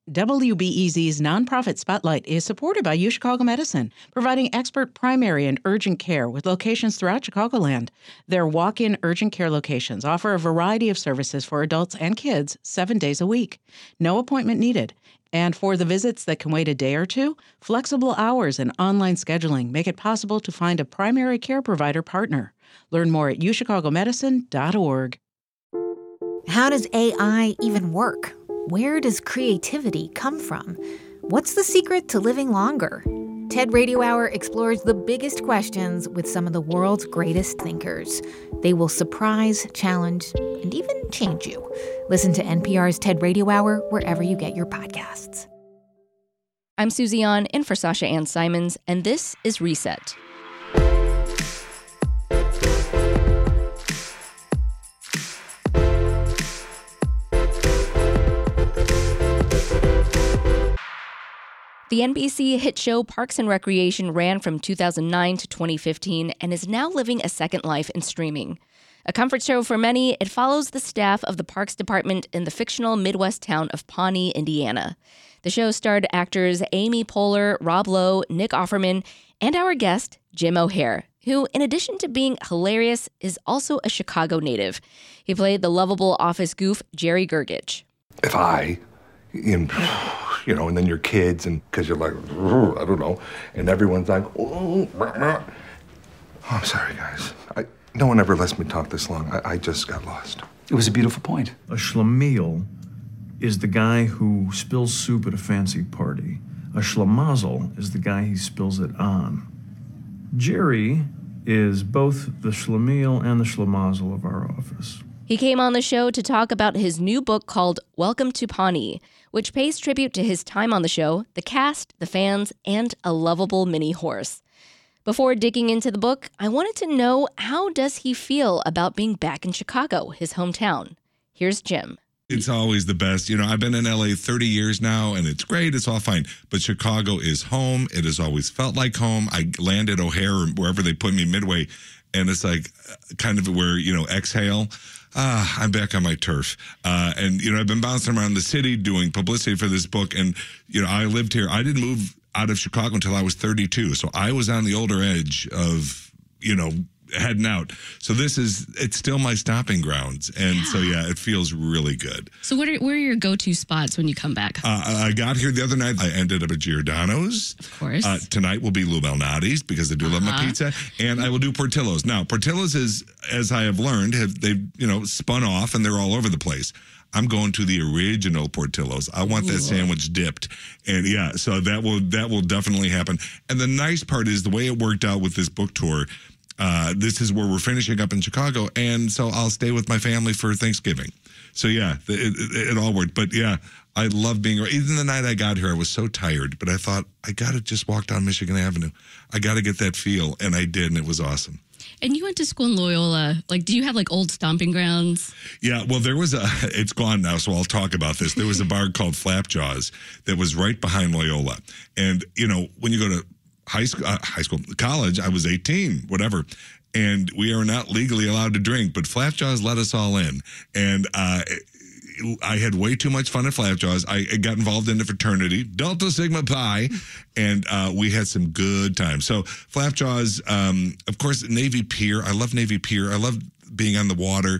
WBEZ's nonprofit Spotlight is supported by UChicago Medicine, providing expert primary and urgent care with locations throughout Chicagoland. Their walk-in urgent care locations offer a variety of services for adults and kids 7 days a week. No appointment needed. And for the visits that can wait a day or two, flexible hours and online scheduling make it possible to find a primary care provider partner. Learn more at uchicago.org. How does AI even work? Where does creativity come from? What's the secret to living longer? TED Radio Hour explores the biggest questions with some of the world's greatest thinkers. They will surprise, challenge, and even change you. Listen to NPR's TED Radio Hour wherever you get your podcasts. I'm Susie An, in for Sasha Ann Simons, and this is Reset. The NBC hit show Parks and Recreation ran from 2009 to 2015 and is now living a second life in streaming. A comfort show for many, it follows the staff of the Parks Department in the fictional Midwest town of Pawnee, Indiana. The show starred actors Amy Poehler, Rob Lowe, Nick Offerman, and our guest, Jim O'Heir, who, in addition to being hilarious, is also a Chicago native. He played the lovable office goof Jerry Gergich. If I, and then your kids, and because you're like, I don't know, and everyone's like, oh, I'm sorry, guys. No one ever lets me talk this long. I just got lost. It was a beautiful point. A schlemiel is the guy who spills soup at a fancy party. A schlemazel is the guy he spills it on. Jerry is both the schlemiel and the schlemazel of our office. He came on the show to talk about his new book called Welcome to Pawnee, which pays tribute to his time on the show, the cast, the fans, and a lovable mini horse. Before digging into the book, I wanted to know, how does he feel about being back in Chicago, his hometown? Here's Jim. It's always the best. I've been in LA 30 years now, and it's great. It's all fine. But Chicago is home. It has always felt like home. I landed O'Hare or wherever they put me Midway, and it's like kind of where, exhale. I'm back on my turf. And I've been bouncing around the city doing publicity for this book. And, I lived here. I didn't move out of Chicago until I was 32. So I was on the older edge of, heading out. So it's still my stopping grounds. And so, it feels really good. So where are your go-to spots when you come back? I got here the other night. I ended up at Giordano's. Of course. Tonight will be Lou Malnati's because I do love my pizza. And I will do Portillo's. Now, Portillo's is, as I have learned, they've spun off and they're all over the place. I'm going to the original Portillo's. I want that sandwich dipped. And so that will definitely happen. And the nice part is the way it worked out with this book tour. This is where we're finishing up in Chicago, and so I'll stay with my family for Thanksgiving. So it all worked. But I love being here. Even the night I got here, I was so tired, but I thought I got to just walk down Michigan Avenue. I got to get that feel, and I did, and it was awesome. And you went to school in Loyola. Do you have old stomping grounds? Yeah, well, there was it's gone now, so I'll talk about this. There was a bar called Flapjaws that was right behind Loyola. And, when you go to college, I was 18, whatever. And we are not legally allowed to drink, but Flapjaws let us all in. And I had way too much fun at Flapjaws. I got involved in the fraternity, Delta Sigma Pi, and we had some good times. So Flapjaws, of course, Navy Pier. I love Navy Pier. I love being on the water.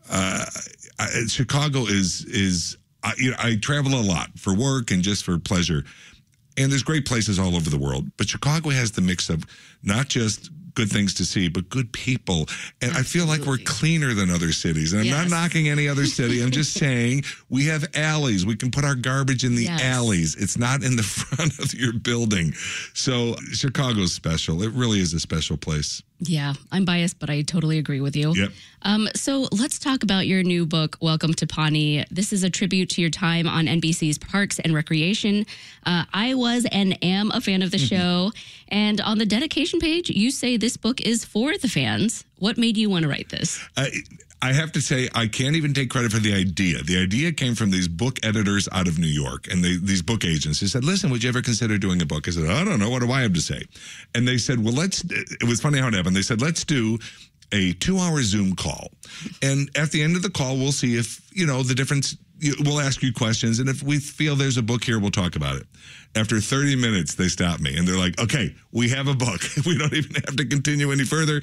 Chicago is I travel a lot for work and just for pleasure. And there's great places all over the world. But Chicago has the mix of not just good things to see, but good people. And I feel like we're cleaner than other cities. And I'm not knocking any other city. I'm just saying we have alleys. We can put our garbage in the alleys. It's not in the front of your building. So Chicago's special. It really is a special place. Yeah, I'm biased, but I totally agree with you. Yep. So let's talk about your new book, Welcome to Pawnee. This is a tribute to your time on NBC's Parks and Recreation. I was and am a fan of the show. And on the dedication page, you say this book is for the fans. What made you want to write this? I have to say, I can't even take credit for the idea. The idea came from these book editors out of New York and these book agents. They said, listen, would you ever consider doing a book? I said, I don't know. What do I have to say? And they said, well, it was funny how it happened. They said, let's do a 2-hour Zoom call. And at the end of the call, we'll see if, the different we'll ask you questions, and if we feel there's a book here, we'll talk about it. After 30 minutes, they stop me, and they're like, okay, we have a book. We don't even have to continue any further.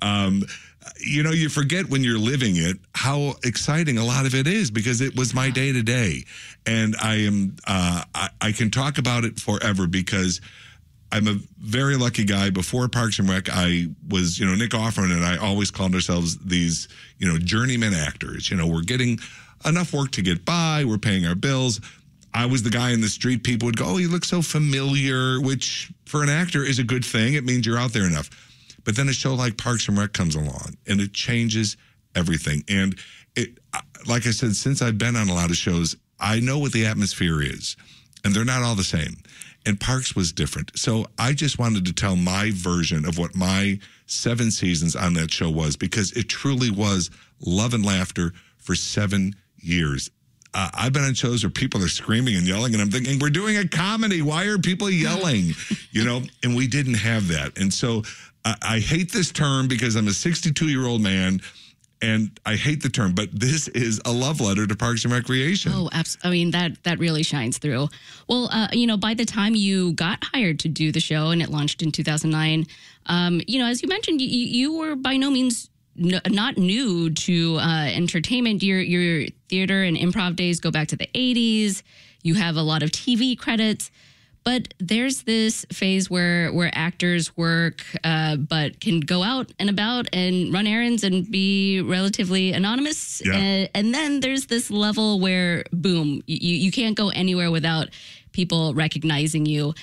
You forget when you're living it how exciting a lot of it is, because it was my day-to-day. And I can talk about it forever, because I'm a very lucky guy. Before Parks and Rec, I was, Nick Offerman and I always called ourselves these, journeyman actors. We're getting enough work to get by. We're paying our bills. I was the guy in the street. People would go, oh, you look so familiar, which for an actor is a good thing. It means you're out there enough. But then a show like Parks and Rec comes along, and it changes everything. And it, like I said, since I've been on a lot of shows, I know what the atmosphere is, and they're not all the same. And Parks was different. So I just wanted to tell my version of what my 7 seasons on that show was, because it truly was love and laughter for 7 years. I've been on shows where people are screaming and yelling, and I'm thinking, we're doing a comedy. Why are people yelling? And we didn't have that. And so I hate this term, because I'm a 62-year-old man, and I hate the term, but this is a love letter to Parks and Recreation. Oh, absolutely. I mean, that really shines through. Well, by the time you got hired to do the show, and it launched in 2009, as you mentioned, you were by no means not new to entertainment. Your theater and improv days go back to the 80s. You have a lot of TV credits. But there's this phase where actors work, but can go out and about and run errands and be relatively anonymous. Yeah. And then there's this level where, boom, you can't go anywhere without people recognizing you.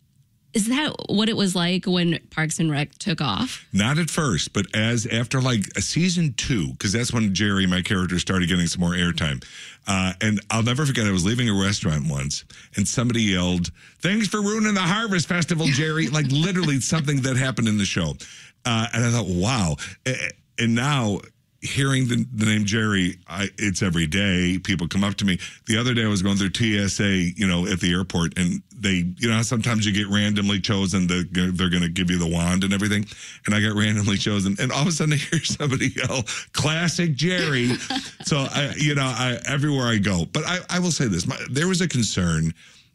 Is that what it was like when Parks and Rec took off? Not at first, but after like a season 2, because that's when Jerry, my character, started getting some more airtime. And I'll never forget, I was leaving a restaurant once, and somebody yelled, "Thanks for ruining the Harvest Festival, Jerry." Like literally something that happened in the show. And I thought, wow. And now, hearing the name Jerry, it's every day. People come up to me. The other day I was going through TSA, at the airport, and they, sometimes you get randomly chosen. They're going to give you the wand and everything. And I got randomly chosen. And all of a sudden I hear somebody yell, "Classic Jerry." So, everywhere I go. But I will say this. There was a concern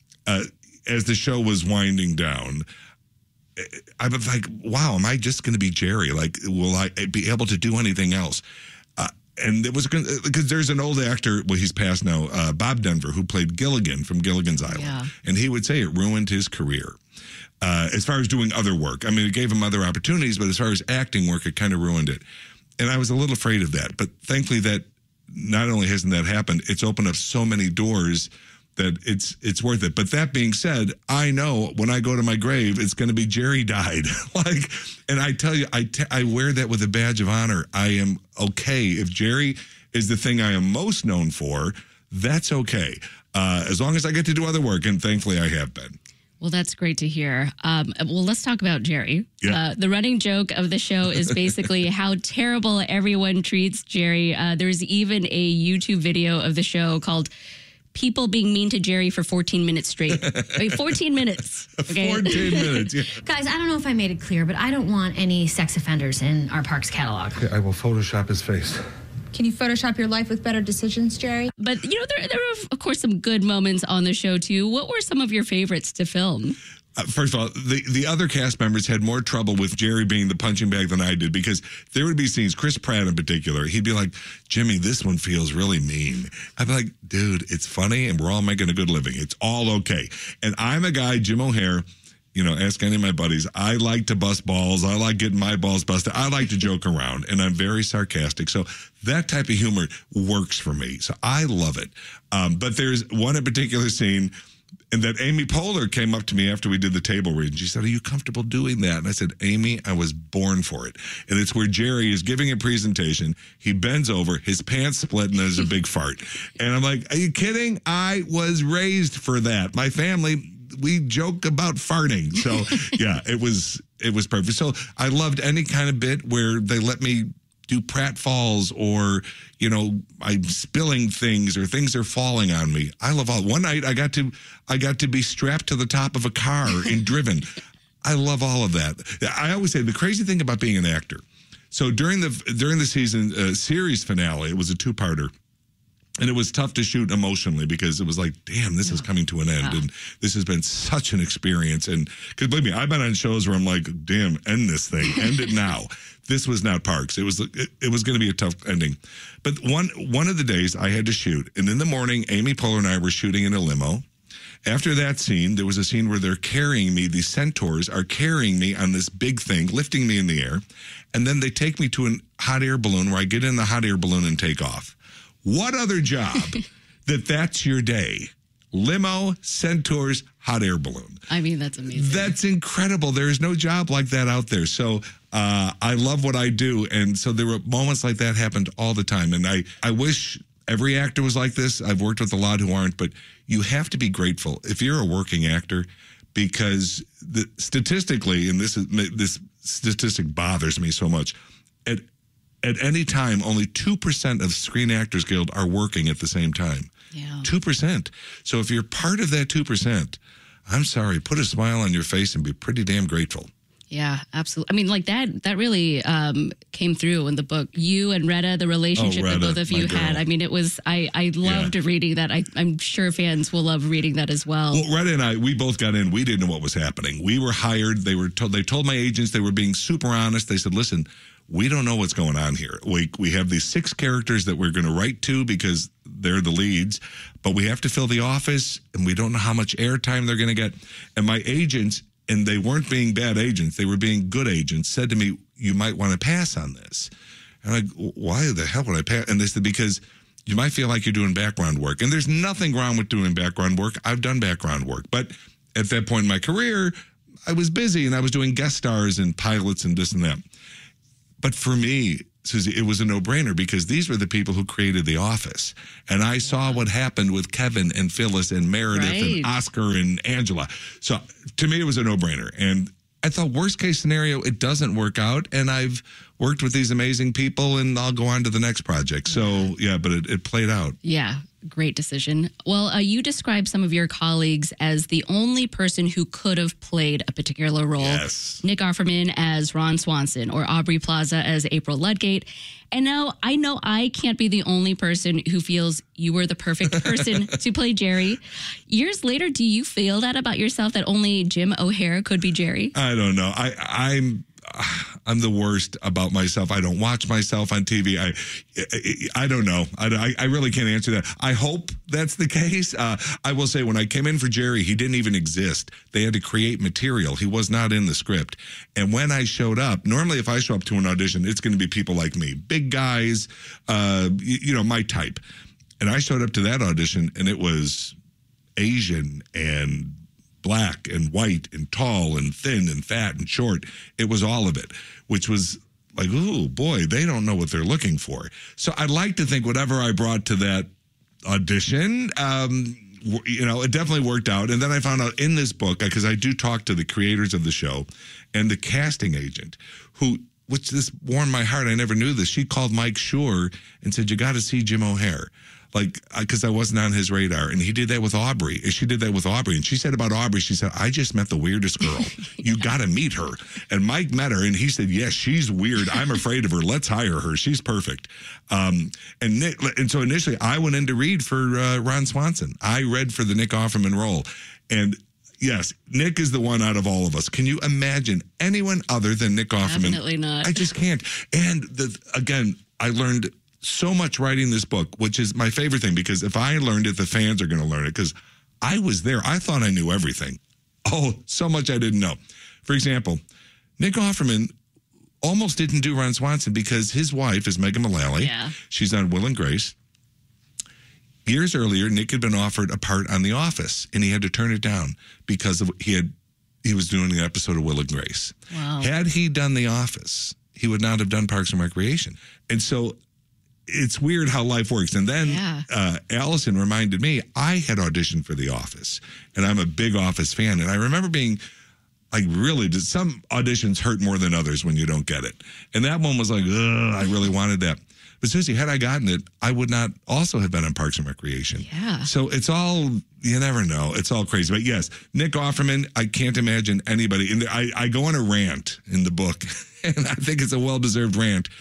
as the show was winding down. I was like, wow, am I just going to be Jerry? Like, will I be able to do anything else? And it was because there's an old actor, well, he's passed now, Bob Denver, who played Gilligan from Gilligan's Island. Yeah. And he would say it ruined his career. As far as doing other work. I mean, it gave him other opportunities, but as far as acting work, it kind of ruined it. And I was a little afraid of that. But thankfully that not only hasn't that happened, it's opened up so many doors that it's worth it. But that being said, I know when I go to my grave, it's going to be Jerry died. And I tell you, I wear that with a badge of honor. I am okay. If Jerry is the thing I am most known for, that's okay. As long as I get to do other work, and thankfully I have been. Well, that's great to hear. Well, let's talk about Jerry. Yeah. The running joke of the show is basically how terrible everyone treats Jerry. There's even a YouTube video of the show called "People Being Mean to Jerry for 14 minutes straight." 14 minutes. Okay? 14 minutes, yeah. Guys, I don't know if I made it clear, but I don't want any sex offenders in our parks catalog. Okay, I will Photoshop his face. Can you Photoshop your life with better decisions, Jerry? But, there were, of course, some good moments on the show, too. What were some of your favorites to film? First of all, the other cast members had more trouble with Jerry being the punching bag than I did, because there would be scenes, Chris Pratt in particular, he'd be like, "Jimmy, this one feels really mean." I'd be like, "Dude, it's funny and we're all making a good living. It's all okay." And I'm a guy, Jim O'Hare, ask any of my buddies, I like to bust balls. I like getting my balls busted. I like to joke around, and I'm very sarcastic. So that type of humor works for me. So I love it. But there's one in particular scene, and that Amy Poehler came up to me after we did the table read, and she said, "Are you comfortable doing that?" And I said, "Amy, I was born for it." And it's where Jerry is giving a presentation. He bends over, his pants split, and there's a big fart. And I'm like, "Are you kidding? I was raised for that. My family, we joke about farting." So yeah, it was perfect. So I loved any kind of bit where they let me do pratfalls, or I'm spilling things, or things are falling on me. I love all. One night I got to be strapped to the top of a car and driven. I love all of that. I always say the crazy thing about being an actor. So during the season series finale, it was a 2-parter. And it was tough to shoot emotionally because it was like, damn, this is coming to an end. And this has been such an experience. And because believe me, I've been on shows where I'm like, damn, end this thing. End it now. This was not Parks. It was going to be a tough ending. But one of the days I had to shoot. And in the morning, Amy Poehler and I were shooting in a limo. After that scene, there was a scene where they're carrying me. These centaurs are carrying me on this big thing, lifting me in the air. And then they take me to a hot air balloon where I get in the hot air balloon and take off. What other job that's your day? Limo, centaurs, hot air balloon. I mean, that's amazing. That's incredible. There is no job like that out there. So I love what I do. And so there were moments like that happened all the time. And I wish every actor was like this. I've worked with a lot who aren't, but you have to be grateful if you're a working actor, because statistically, and this statistic bothers me so much, at any time, only 2% of Screen Actors Guild are working at the same time. Yeah. 2%. So if you're part of that 2%, I'm sorry, put a smile on your face and be pretty damn grateful. Yeah, absolutely. I mean, like that really came through in the book. You and Retta, the relationship that both of you had. I mean, it was, I loved reading that. I'm sure fans will love reading that as well. Well, Retta and I, we both got in. We didn't know what was happening. We were hired. They told my agents, they were being super honest. They said, listen, we don't know what's going on here. We have these 6 characters that we're going to write to because they're the leads, but we have to fill the office, and we don't know how much airtime they're going to get. And my agents, and they weren't being bad agents, they were being good agents, said to me, you might want to pass on this. And I'm like, why the hell would I pass? And they said, because you might feel like you're doing background work. And there's nothing wrong with doing background work. I've done background work. But at that point in my career, I was busy, and I was doing guest stars and pilots and this and that. But for me, Susie, it was a no-brainer because these were the people who created The Office. And I saw what happened with Kevin and Phyllis and Meredith and Oscar and Angela. So to me, it was a no-brainer. And I thought, worst case scenario, it doesn't work out. And I've worked with these amazing people, and I'll go on to the next project. So, yeah, but it played out. Yeah, great decision. Well, you described some of your colleagues as the only person who could have played a particular role. Yes. Nick Offerman as Ron Swanson, or Aubrey Plaza as April Ludgate. And now I know I can't be the only person who feels you were the perfect person to play Jerry. Years later, do you feel that about yourself, that only Jim O'Heir could be Jerry? I don't know. I'm the worst about myself. I don't watch myself on TV. I don't know. I really can't answer that. I hope that's the case. I will say, when I came in for Jerry, he didn't even exist. They had to create material. He was not in the script. And when I showed up, normally if I show up to an audition, it's going to be people like me, big guys, my type. And I showed up to that audition, and it was Asian and black and white and tall and thin and fat and short. It was all of it, which was like, oh boy, they don't know what they're looking for. So I'd like to think whatever I brought to that audition, it definitely worked out. And then I found out in this book, because I do talk to the creators of the show and the casting agent, which this warmed my heart. I never knew this. She called Mike Schur and said, you got to see Jim O'Heir. Because I wasn't on his radar. And he did that with Aubrey. She did that with Aubrey. And she said about Aubrey, she said, I just met the weirdest girl. You got to meet her. And Mike met her, and he said, yes, she's weird. I'm afraid of her. Let's hire her. She's perfect. And so initially, I went in to read for Ron Swanson. I read for the Nick Offerman role. And yes, Nick is the one out of all of us. Can you imagine anyone other than Nick Offerman? Definitely not. I just can't. And again, I learned so much writing this book, which is my favorite thing, because if I learned it, the fans are going to learn it, because I was there. I thought I knew everything. Oh, so much I didn't know. For example, Nick Offerman almost didn't do Ron Swanson because his wife is Megan Mullally. Yeah. She's on Will and Grace. Years earlier, Nick had been offered a part on The Office, and he had to turn it down because he was doing an episode of Will and Grace. Wow. Had he done The Office, he would not have done Parks and Recreation. And so it's weird how life works. And then Allison reminded me, I had auditioned for The Office, and I'm a big Office fan. And I remember being some auditions hurt more than others when you don't get it. And that one was like, ugh, I really wanted that. But Susie, had I gotten it, I would not also have been on Parks and Recreation. Yeah. So it's all, you never know. It's all crazy. But yes, Nick Offerman, I can't imagine anybody. I go on a rant in the book, and I think it's a well-deserved rant,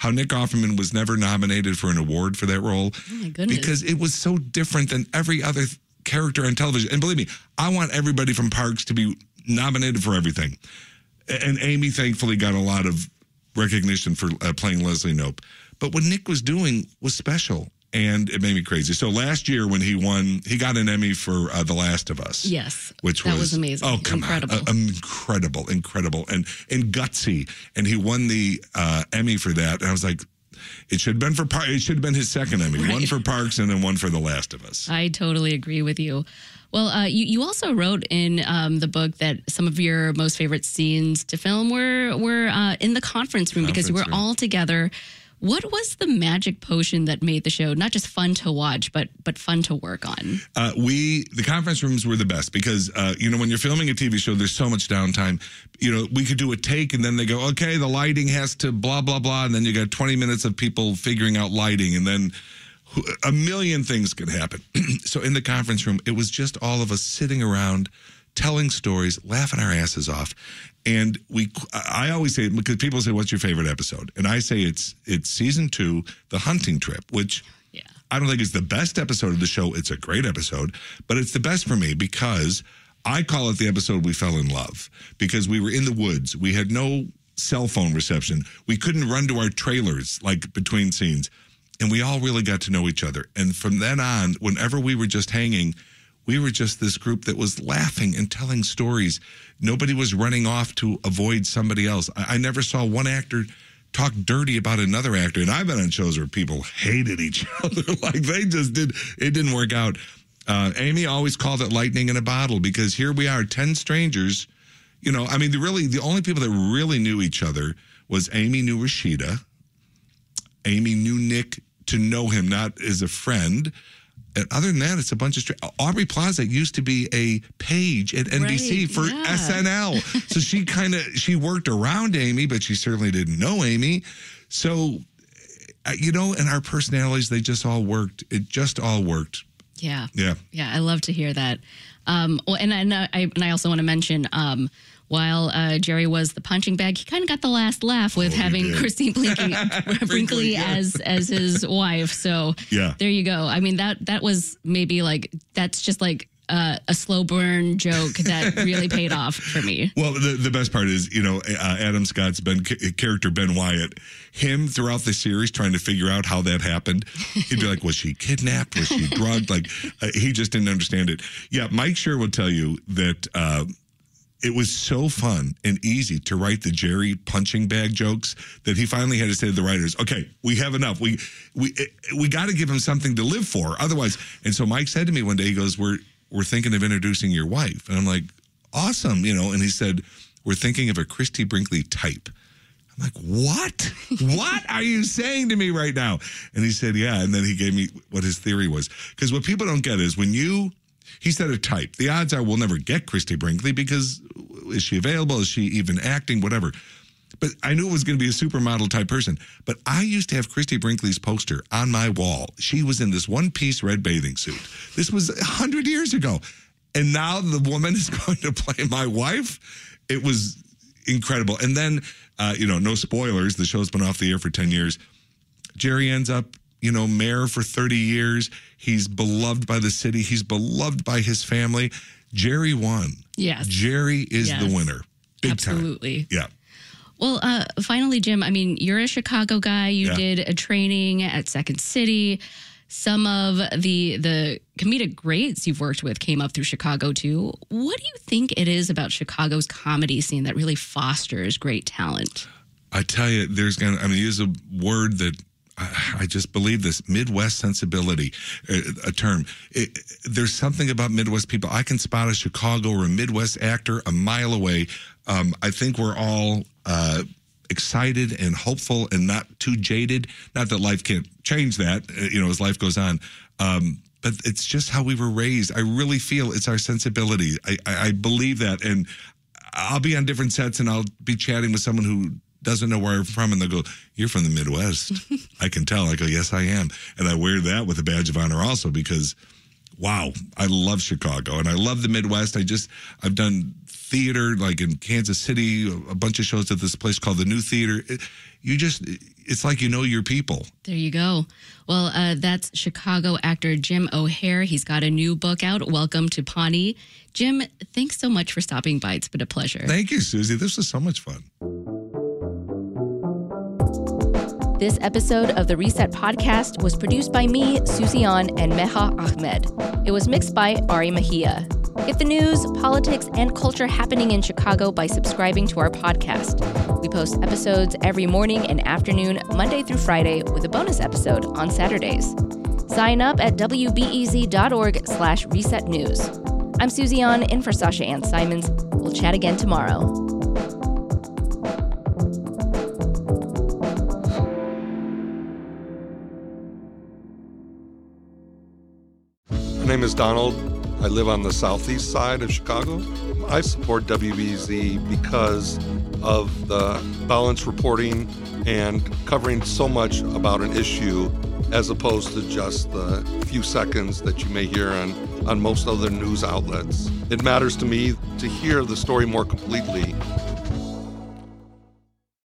how Nick Offerman was never nominated for an award for that role. Oh my goodness. Because it was so different than every other character on television. And believe me, I want everybody from Parks to be nominated for everything. And Amy thankfully got a lot of recognition for playing Leslie Knope. But what Nick was doing was special. And it made me crazy. So last year when he won, he got an Emmy for The Last of Us. Yes. Which that was amazing. Oh, come incredible. on. Incredible. And gutsy. And he won the Emmy for that. And I was like, it should have been his second Emmy. Right. One for Parks and then one for The Last of Us. I totally agree with you. Well, you also wrote in the book that some of your most favorite scenes to film were in the conference room because you were all together. What was the magic potion that made the show not just fun to watch, but fun to work on? The conference rooms were the best because, when you're filming a TV show, there's so much downtime. We could do a take and then they go, okay, the lighting has to blah, blah, blah. And then you got 20 minutes of people figuring out lighting and then a million things could happen. So in the conference room, it was just all of us sitting around, telling stories, laughing our asses off. And I always say, because people say, what's your favorite episode? And I say it's season 2, The Hunting Trip, which I don't think is the best episode of the show. It's a great episode, but it's the best for me because I call it the episode we fell in love because we were in the woods. We had no cell phone reception. We couldn't run to our trailers like between scenes. And we all really got to know each other. And from then on, whenever we were just hanging, we were just this group that was laughing and telling stories. Nobody was running off to avoid somebody else. I never saw one actor talk dirty about another actor. And I've been on shows where people hated each other. Like they just did. It didn't work out. Amy always called it lightning in a bottle because here we are, 10 strangers. The only people that really knew each other was Amy knew Rashida. Amy knew Nick to know him, not as a friend. And other than that, it's a bunch of Aubrey Plaza used to be a page at NBC for SNL. So she worked around Amy, but she certainly didn't know Amy. So, and our personalities, they just all worked. It just all worked. Yeah. Yeah. Yeah. I love to hear that. I also want to mention, while Jerry was the punching bag, he kind of got the last laugh with having Christine Brinkley as his wife. So there you go. I mean, that was maybe that's just like a slow burn joke that really paid off for me. Well, the best part is, Adam Scott's character, Ben Wyatt, him throughout the series trying to figure out how that happened. He'd be like, was she kidnapped? Was she drugged? He just didn't understand it. Yeah, Mike Schur would tell you that it was so fun and easy to write the Jerry punching bag jokes that he finally had to say to the writers, okay, we have enough. We got to give him something to live for. Otherwise, and so Mike said to me one day, he goes, we're thinking of introducing your wife. And I'm like, awesome, and he said, we're thinking of a Christy Brinkley type. I'm like, what? What are you saying to me right now? And he said, yeah. And then he gave me what his theory was. Because what people don't get is he said a type. The odds are we'll never get Christy Brinkley because is she available? Is she even acting? Whatever. But I knew it was going to be a supermodel type person. But I used to have Christy Brinkley's poster on my wall. She was in this one-piece red bathing suit. This was 100 years ago. And now the woman is going to play my wife. It was incredible. And then, no spoilers. The show's been off the air for 10 years. Jerry ends up mayor for 30 years. He's beloved by the city. He's beloved by his family. Jerry won. Yes. Jerry is the winner. Big Absolutely. time. Yeah. Well, finally, Jim, I mean, you're a Chicago guy. You did a training at Second City. Some of the comedic greats you've worked with came up through Chicago, too. What do you think it is about Chicago's comedy scene that really fosters great talent? I tell you, use a word that I just believe this, Midwest sensibility, a term. There's something about Midwest people. I can spot a Chicago or a Midwest actor a mile away. I think we're all excited and hopeful and not too jaded. Not that life can't change that, as life goes on. But it's just how we were raised. I really feel it's our sensibility. I believe that. And I'll be on different sets and I'll be chatting with someone who doesn't know where I'm from, and they'll go, you're from the Midwest. I can tell. I go, yes, I am. And I wear that with a badge of honor also because wow, I love Chicago and I love the Midwest. I've done theater like in Kansas City, a bunch of shows at this place called the New Theater. It's like you know your people. There you go. Well, that's Chicago actor Jim O'Heir. He's got a new book out, Welcome to Pawnee. Jim, thanks so much for stopping by. It's been a pleasure. Thank you, Susie. This was so much fun. This episode of the Reset Podcast was produced by me, Susie An, and Meha Ahmed. It was mixed by Ari Mejia. Get the news, politics, and culture happening in Chicago by subscribing to our podcast. We post episodes every morning and afternoon, Monday through Friday, with a bonus episode on Saturdays. Sign up at wbez.org/reset news. I'm Susie An, in for Sasha Ann Simons. We'll chat again tomorrow. My name is Donald. I live on the southeast side of Chicago. I support WBEZ because of the balanced reporting and covering so much about an issue as opposed to just the few seconds that you may hear on most other news outlets. It matters to me to hear the story more completely